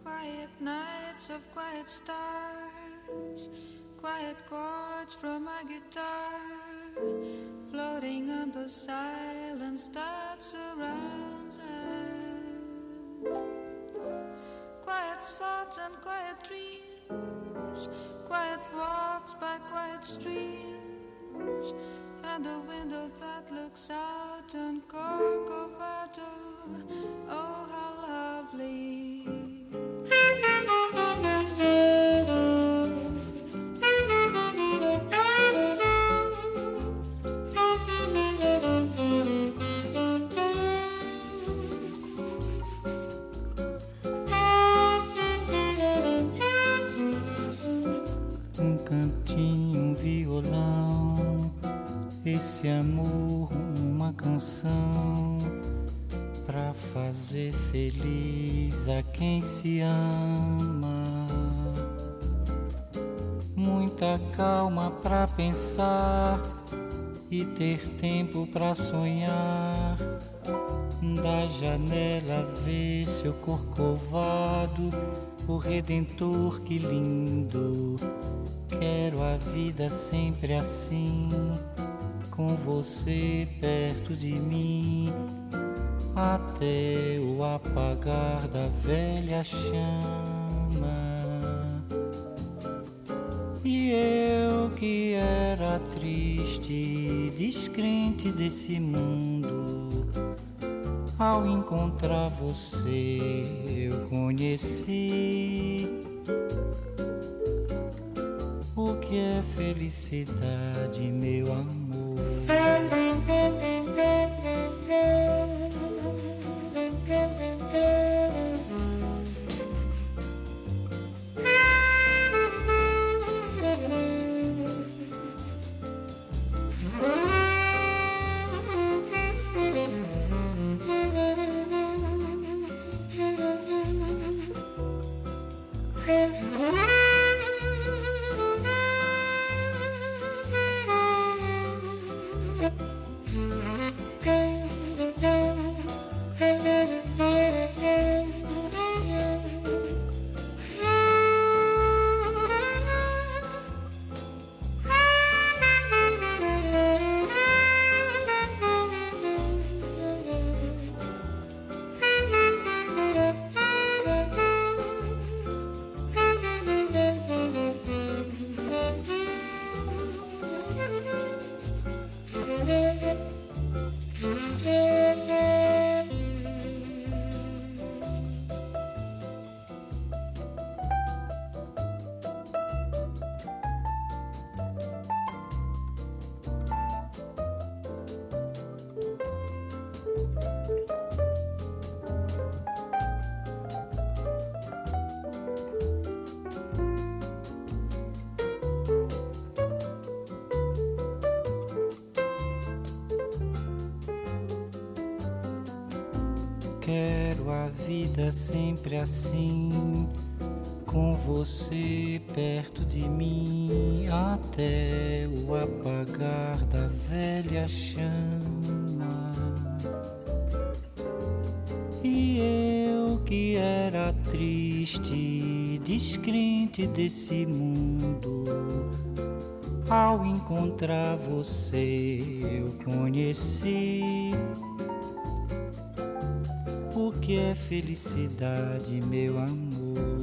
quiet nights of quiet stars, quiet chords from my guitar, floating on the silence that surrounds us. Quiet thoughts and quiet dreams, quiet walks by quiet streams, and a window that looks out on Corcovado. Oh, how lovely. Um cantinho, um violão, esse amor, uma canção pra fazer feliz a quem se ama. Muita calma pra pensar e ter tempo pra sonhar. Da janela ver seu corcovado, o Redentor, que lindo. Quero a vida sempre assim, com você perto de mim, até o apagar da velha chama. E eu que era triste, descrente desse mundo, ao encontrar você eu conheci o que é felicidade, meu amor. Quero a vida sempre assim, com você perto de mim, até o apagar da velha chama. E eu que era triste, descrente desse mundo, ao encontrar você eu conheci o que é felicidade, meu amor.